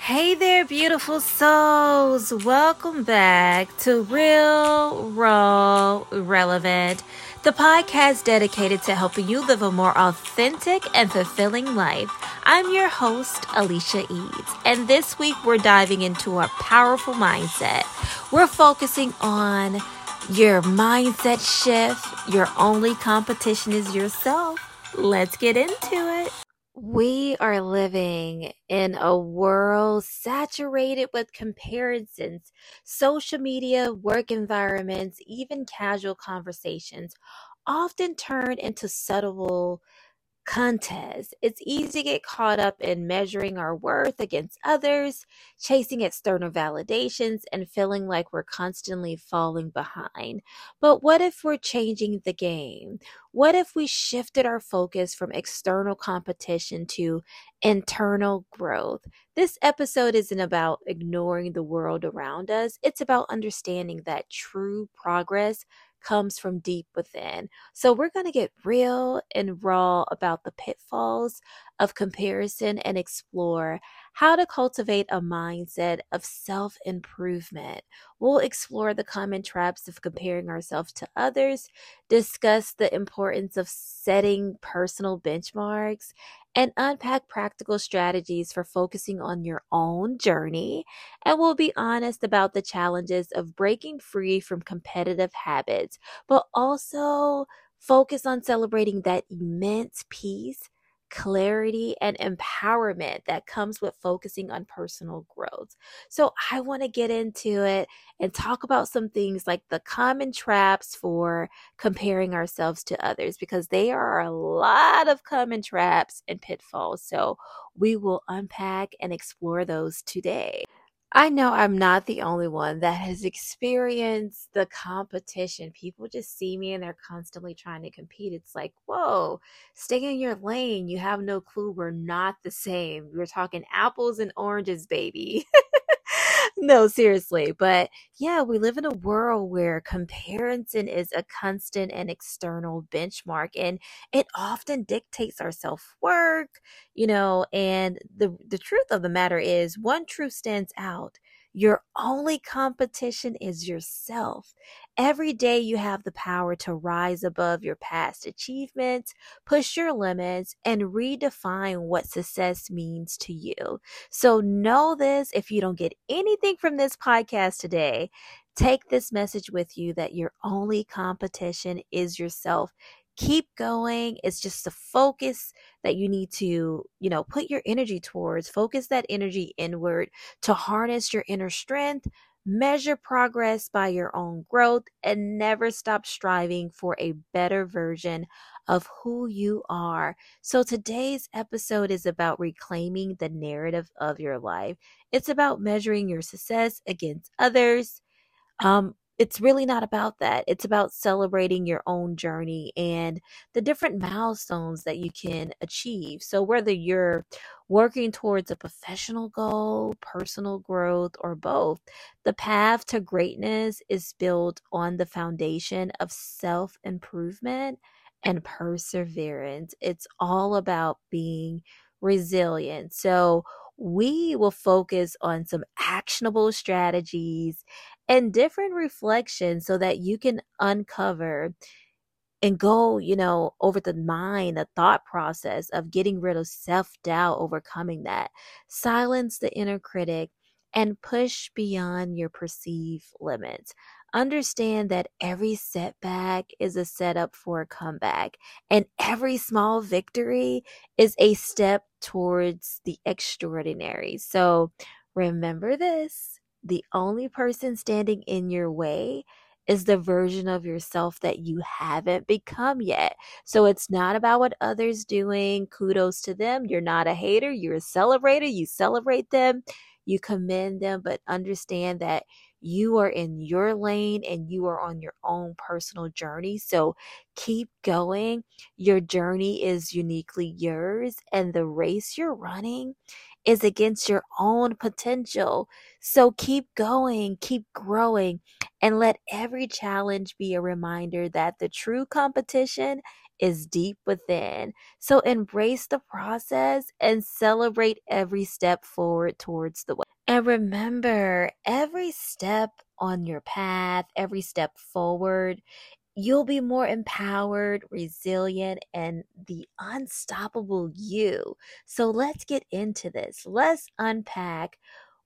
Hey there, beautiful souls. Welcome back to Real, Raw, Relevant, the podcast dedicated to helping you live a more authentic and fulfilling life. I'm your host, Alicia Eads, and this week we're diving into a powerful mindset. We're focusing on your mindset shift. Your only competition is yourself. Let's get into it. We are living in a world saturated with comparisons. Social media, work environments, even casual conversations often turn into subtle contests. It's easy to get caught up in measuring our worth against others, chasing external validations, and feeling like we're constantly falling behind. But what if we're changing the game? What if we shifted our focus from external competition to internal growth? This episode isn't about ignoring the world around us, it's about understanding that true progress comes from deep within. So, we're going to get real and raw about the pitfalls of comparison and explore how to cultivate a mindset of self improvement. We'll explore the common traps of comparing ourselves to others, discuss the importance of setting personal benchmarks, and unpack practical strategies for focusing on your own journey. And we'll be honest about the challenges of breaking free from competitive habits, but also focus on celebrating that immense peace, clarity, and empowerment that comes with focusing on personal growth. So, I want to get into it and talk about some things like the common traps for comparing ourselves to others, because there are a lot of common traps and pitfalls. So, we will unpack and explore those today. I know I'm not the only one that has experienced the competition. People just see me and they're constantly trying to compete. It's like, whoa, stay in your lane. You have no clue. We're not the same. We're talking apples and oranges, baby. No, seriously. But yeah, we live in a world where comparison is a constant and external benchmark, and it often dictates our self-worth, and the truth of the matter is one truth stands out. Your only competition is yourself. Every day you have the power to rise above your past achievements, push your limits, and redefine what success means to you. So know this: if you don't get anything from this podcast today, take this message with you that your only competition is yourself. Keep going. It's just the focus that you need to, put your energy towards. Focus that energy inward to harness your inner strength. Measure progress by your own growth and never stop striving for a better version of who you are. So today's episode is about reclaiming the narrative of your life. It's about measuring your success against others. It's really not about that. It's about celebrating your own journey and the different milestones that you can achieve. So whether you're working towards a professional goal, personal growth, or both, the path to greatness is built on the foundation of self-improvement and perseverance. It's all about being resilient. So we will focus on some actionable strategies and different reflections so that you can uncover and go, over the mind, the thought process of getting rid of self doubt, overcoming that, silence the inner critic, and push beyond your perceived limits. Understand that every setback is a setup for a comeback, and every small victory is a step towards the extraordinary. So remember this: the only person standing in your way is the version of yourself that you haven't become yet. So it's not about what others doing. Kudos to them. You're not a hater. You're a celebrator. You celebrate them. You commend them, but understand that you are in your lane and you are on your own personal journey. So keep going. Your journey is uniquely yours, and the race you're running is against your own potential. So keep going, keep growing, and let every challenge be a reminder that the true competition is deep within. So embrace the process and celebrate every step forward towards the way. And remember, every step on your path, every step forward, you'll be more empowered, resilient, and the unstoppable you. So let's get into this. Let's unpack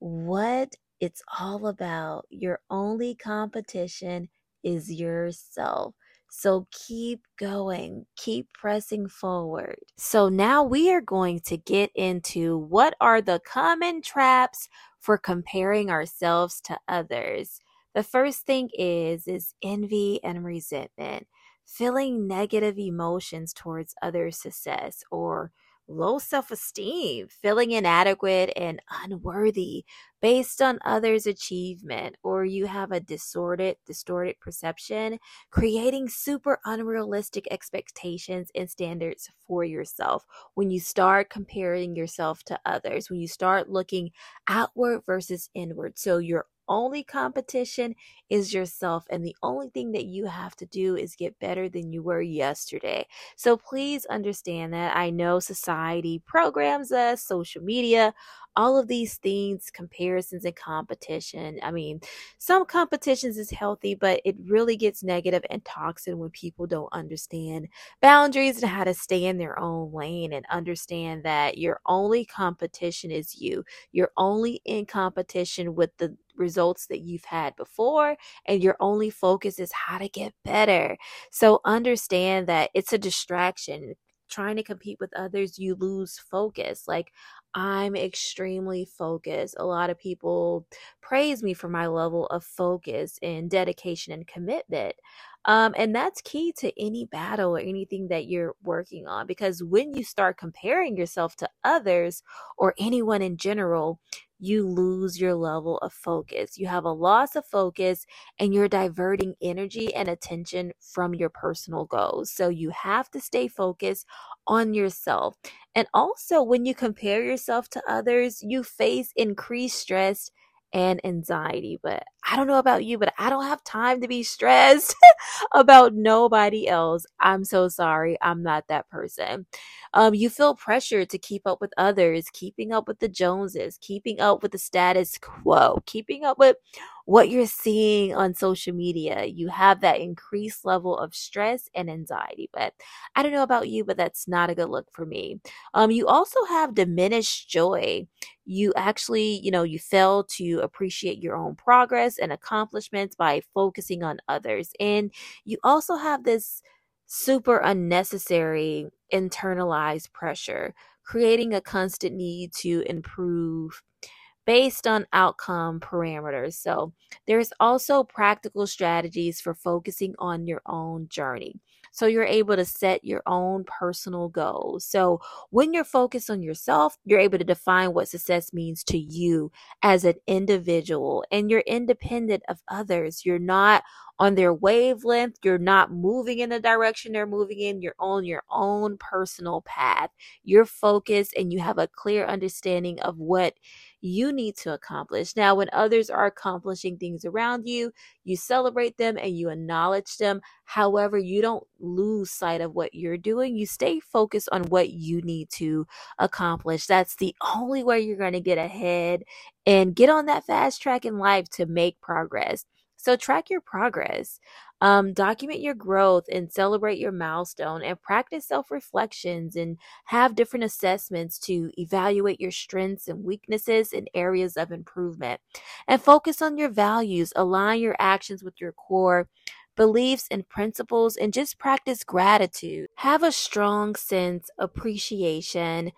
what it's all about. Your only competition is yourself. So keep going, keep pressing forward. So now we are going to get into what are the common traps for comparing ourselves to others. The first thing is envy and resentment, feeling negative emotions towards others' success, or low self-esteem, feeling inadequate and unworthy based on others' achievement, or you have a distorted perception, creating super unrealistic expectations and standards for yourself. When you start comparing yourself to others, when you start looking outward versus inward. So your only competition is yourself, and the only thing that you have to do is get better than you were yesterday. So please understand that. I know society programs us, social media, all of these things, comparisons and competition. I mean, some competitions is healthy, but it really gets negative and toxic when people don't understand boundaries and how to stay in their own lane and understand that your only competition is you. You're only in competition with the results that you've had before, and your only focus is how to get better. So understand that it's a distraction. Trying to compete with others, you lose focus. Like, I'm extremely focused. A lot of people praise me for my level of focus and dedication and commitment. And that's key to any battle or anything that you're working on, because when you start comparing yourself to others or anyone in general, you lose your level of focus. You have a loss of focus and you're diverting energy and attention from your personal goals. So you have to stay focused on yourself. And also, when you compare yourself to others, you face increased stress and anxiety. But I don't know about you, but I don't have time to be stressed about nobody else. I'm so sorry. I'm not that person. You feel pressure to keep up with others, keeping up with the Joneses, keeping up with the status quo, keeping up with what you're seeing on social media. You have that increased level of stress and anxiety. But I don't know about you, but that's not a good look for me. You also have diminished joy. You actually, you fail to appreciate your own progress and accomplishments by focusing on others. And you also have this super unnecessary internalized pressure, creating a constant need to improve based on outcome parameters. So there's also practical strategies for focusing on your own journey. So you're able to set your own personal goals. So when you're focused on yourself, you're able to define what success means to you as an individual, and you're independent of others. You're not on their wavelength. You're not moving in the direction they're moving in. You're on your own personal path. You're focused and you have a clear understanding of what you need to accomplish. Now, when others are accomplishing things around you, you celebrate them and you acknowledge them. However, you don't lose sight of what you're doing. You stay focused on what you need to accomplish. That's the only way you're going to get ahead and get on that fast track in life to make progress. So track your progress, document your growth and celebrate your milestone, and practice self-reflections and have different assessments to evaluate your strengths and weaknesses and areas of improvement. And focus on your values, align your actions with your core beliefs and principles, and just practice gratitude. Have a strong sense appreciation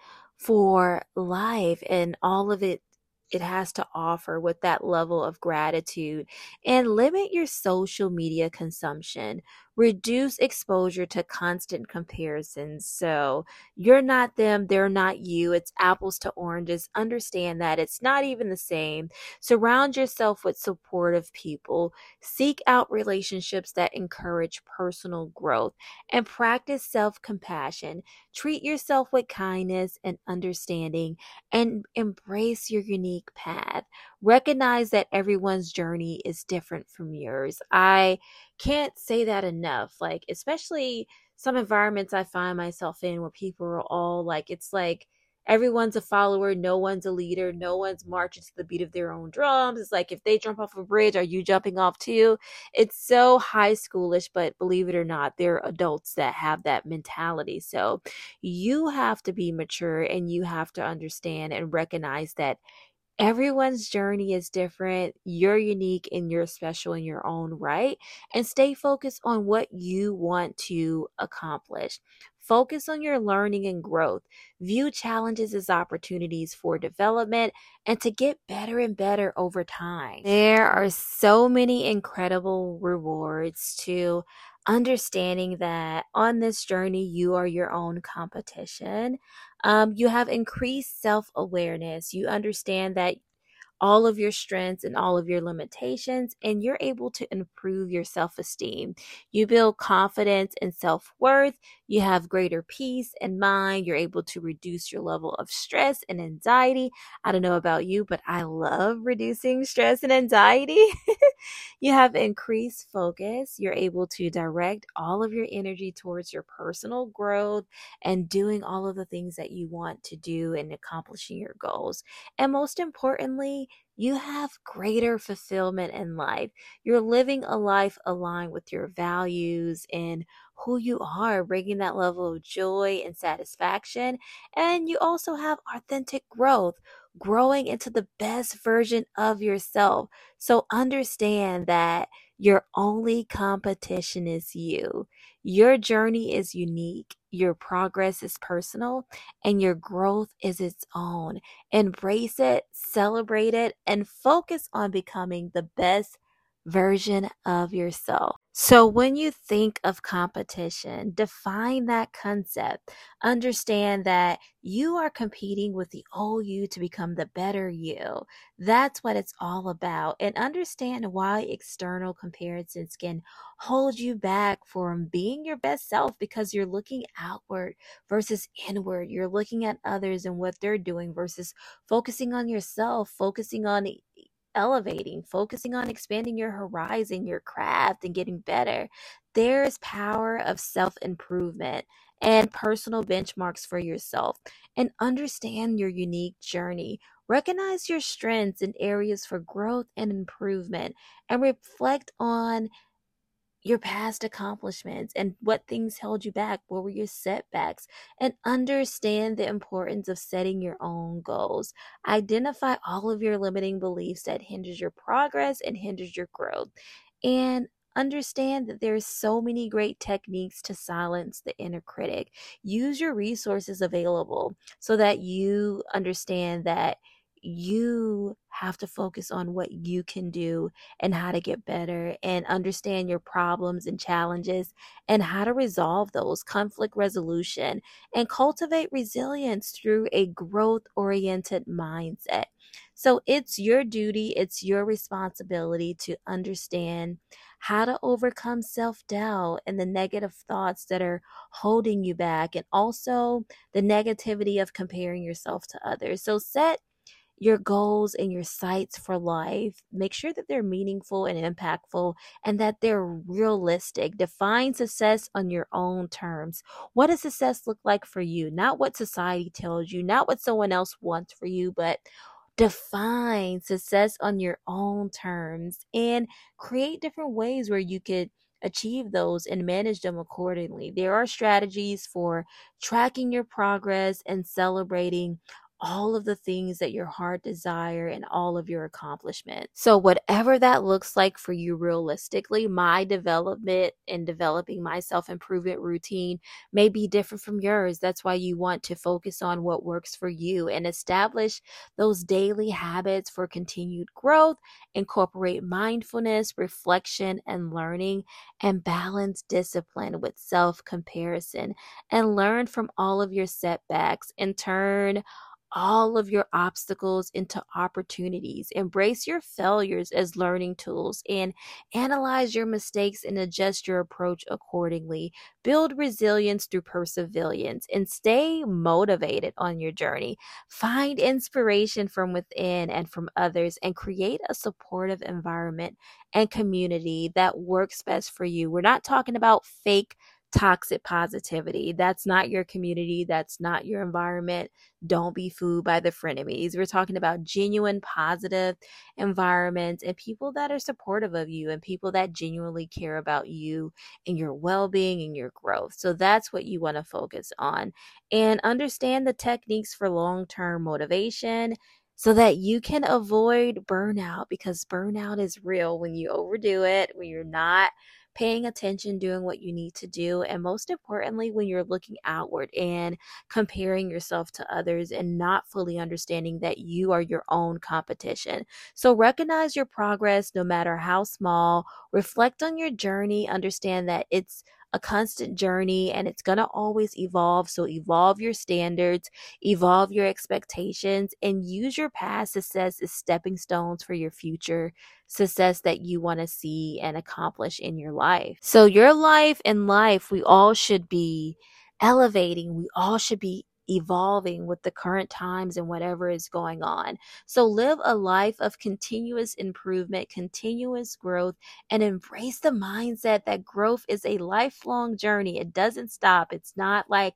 for life and all of it has to offer with that level of gratitude, and limit your social media consumption. Reduce exposure to constant comparisons. So you're not them, they're not you. It's apples to oranges. Understand that it's not even the same. Surround yourself with supportive people. Seek out relationships that encourage personal growth, and practice self compassion. Treat yourself with kindness and understanding, and embrace your unique path. Recognize that everyone's journey is different from yours. I can't say that enough. Like, especially some environments I find myself in where people are all like, it's like everyone's a follower, no one's a leader, no one's marching to the beat of their own drums. It's like if they jump off a bridge, are you jumping off too? It's so high schoolish, but believe it or not, there are adults that have that mentality. So you have to be mature and you have to understand and recognize that everyone's journey is different. You're unique and you're special in your own right. And stay focused on what you want to accomplish. Focus on your learning and growth. View challenges as opportunities for development and to get better and better over time. There are so many incredible rewards to understanding that on this journey, you are your own competition. You have increased self awareness. You understand that all of your strengths and all of your limitations, and you're able to improve your self esteem. You build confidence and self worth. You have greater peace and mind. You're able to reduce your level of stress and anxiety. I don't know about you, but I love reducing stress and anxiety. You have increased focus. You're able to direct all of your energy towards your personal growth and doing all of the things that you want to do and accomplishing your goals. And most importantly, you have greater fulfillment in life. You're living a life aligned with your values and who you are, bringing that level of joy and satisfaction. And you also have authentic growth, growing into the best version of yourself. So understand that your only competition is you. Your journey is unique, your progress is personal, and your growth is its own. Embrace it, celebrate it, and focus on becoming the best version of yourself. So, when you think of competition, define that concept. Understand that you are competing with the old you to become the better you. That's what it's all about. And understand why external comparisons can hold you back from being your best self because you're looking outward versus inward. You're looking at others and what they're doing versus focusing on yourself, focusing on elevating, focusing on expanding your horizon, your craft, and getting better. There's power of self improvement and personal benchmarks for yourself, and understand your unique journey. Recognize your strengths and areas for growth and improvement, and reflect on your past accomplishments and what things held you back. What were your setbacks? And understand the importance of setting your own goals. Identify all of your limiting beliefs that hinders your progress and hinders your growth. And understand that there's so many great techniques to silence the inner critic. Use your resources available so that you understand that you have to focus on what you can do and how to get better and understand your problems and challenges and how to resolve those, conflict resolution, and cultivate resilience through a growth oriented mindset. So it's your duty, it's your responsibility to understand how to overcome self doubt and the negative thoughts that are holding you back, and also the negativity of comparing yourself to others. So set your goals and your sights for life. Make sure that they're meaningful and impactful and that they're realistic. Define success on your own terms. What does success look like for you? Not what society tells you, not what someone else wants for you, but define success on your own terms and create different ways where you could achieve those and manage them accordingly. There are strategies for tracking your progress and celebrating all of the things that your heart desire and all of your accomplishments. So whatever that looks like for you realistically, my development and developing my self-improvement routine may be different from yours. That's why you want to focus on what works for you and establish those daily habits for continued growth. Incorporate mindfulness, reflection, and learning, and balance discipline with self-comparison, and learn from all of your setbacks and turn all of your obstacles into opportunities. Embrace your failures as learning tools and analyze your mistakes and adjust your approach accordingly. Build resilience through perseverance and stay motivated on your journey. Find inspiration from within and from others and create a supportive environment and community that works best for you. We're not talking about fake toxic positivity. That's not your community. That's not your environment. Don't be fooled by the frenemies. We're talking about genuine positive environments and people that are supportive of you and people that genuinely care about you and your well-being and your growth. So that's what you want to focus on, and understand the techniques for long-term motivation so that you can avoid burnout, because burnout is real when you overdo it, when you're not paying attention, doing what you need to do, and most importantly, when you're looking outward and comparing yourself to others and not fully understanding that you are your own competition. So recognize your progress no matter how small, reflect on your journey, understand that it's a constant journey and it's going to always evolve. So evolve your standards, evolve your expectations, and use your past success as stepping stones for your future success that you want to see and accomplish in your life. So your life and life, we all should be elevating. We all should be evolving with the current times and whatever is going on. So live a life of continuous improvement, continuous growth, and embrace the mindset that growth is a lifelong journey. It doesn't stop. It's not like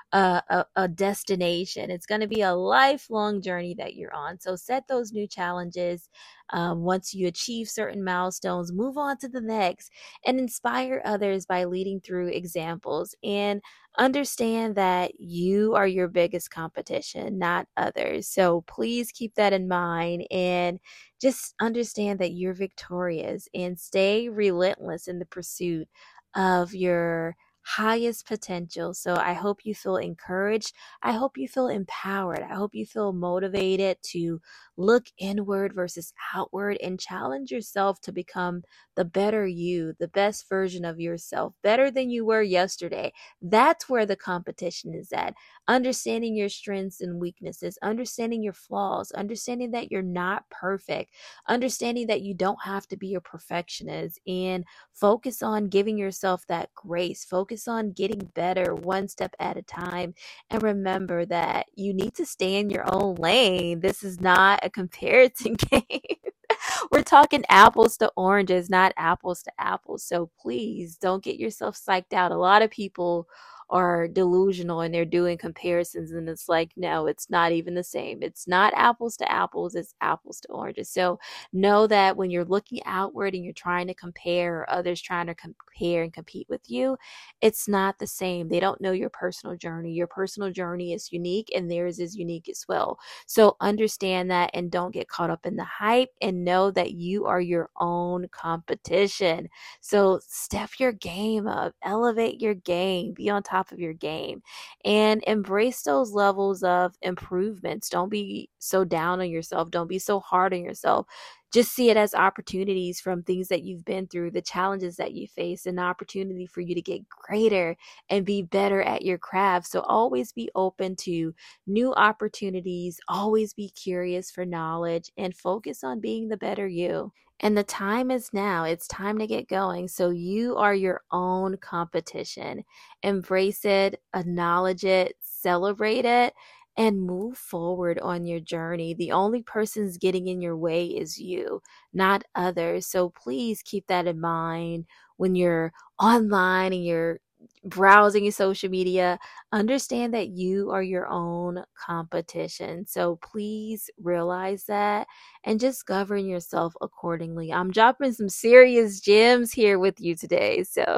a destination. It's going to be a lifelong journey that you're on. So set those new challenges. Once you achieve certain milestones, move on to the next and inspire others by leading through examples, and understand that you are your biggest competition, not others. So please keep that in mind and just understand that you're victorious, and stay relentless in the pursuit of your highest potential. So I hope you feel encouraged. I hope you feel empowered. I hope you feel motivated to look inward versus outward and challenge yourself to become the better you, the best version of yourself, better than you were yesterday. That's where the competition is at. Understanding your strengths and weaknesses, understanding your flaws, understanding that you're not perfect, understanding that you don't have to be a perfectionist, and focus on giving yourself that grace. Focus on getting better one step at a time. And remember that you need to stay in your own lane. This is not a comparison game. We're talking apples to oranges, not apples to apples. So please don't get yourself psyched out. A lot of people are delusional and they're doing comparisons, and it's like, no, it's not even the same. It's not apples to apples, it's apples to oranges. So know that when you're looking outward and you're trying to compare, or others trying to compare and compete with you, it's not the same. They don't know your personal journey. Your personal journey is unique and theirs is unique as well. So understand that and don't get caught up in the hype, and know that you are your own competition. So step your game up, elevate your game, be on top of your game, and embrace those levels of improvements. Don't be so down on yourself. Don't be so hard on yourself. Just see it as opportunities from things that you've been through, the challenges that you face, an opportunity for you to get greater and be better at your craft. So always be open to new opportunities, always be curious for knowledge, and focus on being the better you. And the time is now. It's time to get going. So you are your own competition. Embrace it, acknowledge it, celebrate it, and move forward on your journey. The only person's getting in your way is you, not others. So please keep that in mind when you're online and you're browsing your social media. Understand that you are your own competition. So please realize that and just govern yourself accordingly. I'm dropping some serious gems here with you today. So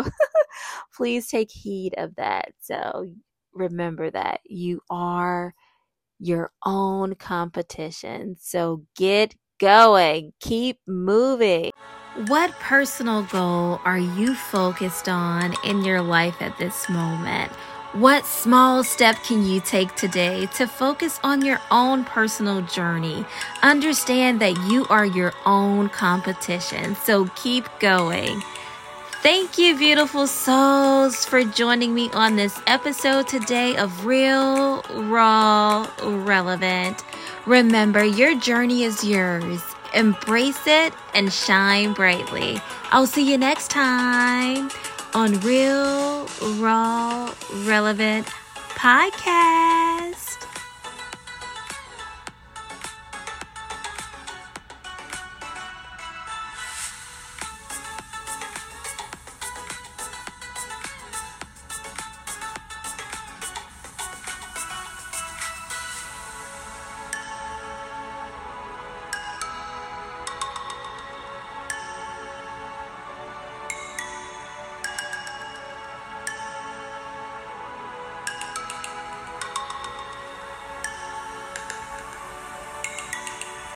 please take heed of that. So remember that you are your own competition. So get going, keep moving. What personal goal are you focused on in your life at this moment? What small step can you take today to focus on your own personal journey? Understand that you are your own competition, so keep going. Thank you, beautiful souls, for joining me on this episode today of Real, Raw, Relevant. Remember, your journey is yours. Embrace it and shine brightly. I'll see you next time on Real, Raw, Relevant Podcast.